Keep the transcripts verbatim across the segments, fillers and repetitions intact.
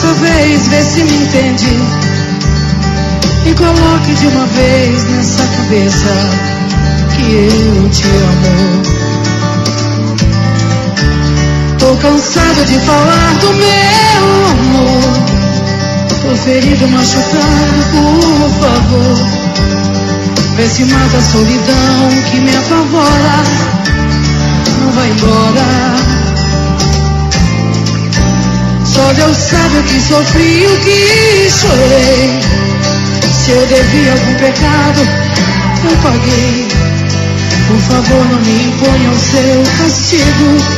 dessa vez, vê se me entende. E coloque de uma vez nessa cabeça que eu te amo. Tô cansada de falar do meu amor. Tô ferido, machucado, por favor. Vê se mata a solidão que me apavora. Não vai embora. Só Deus sabe o que sofri e o que chorei. Se eu devia algum pecado, eu paguei. Por favor, não me imponha o seu castigo.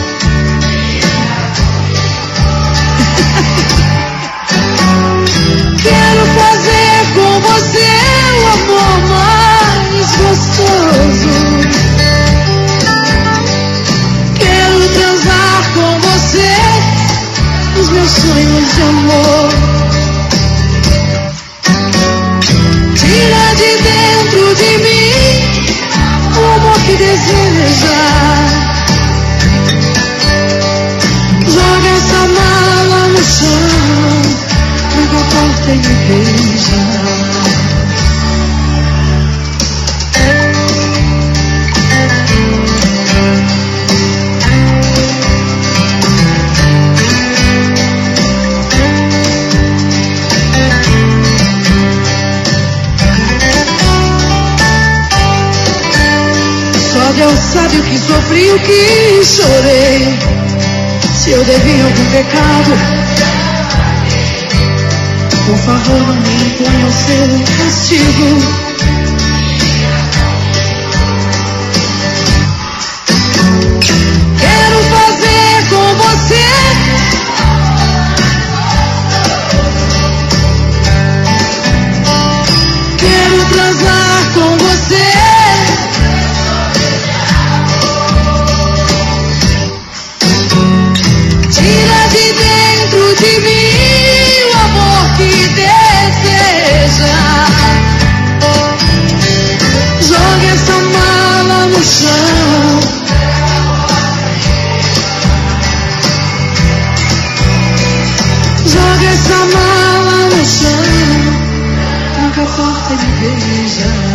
Quero fazer com você o amor mais gostoso. Quero transar com você os meus sonhos de amor. Tira de dentro de mim o amor que deseja. Joga essa mala no chão, tranca a porta e me beija. Só Deus sabe o que sofri e o que chorei. Se eu devia algum pecado, por favor, não me imponha o seu castigo. Quero fazer com você Quero transar com você. Tira de dentro de mim o amor que deseja. Joga essa mala no chão. Joga essa mala no chão. Tranca a porta e me beija.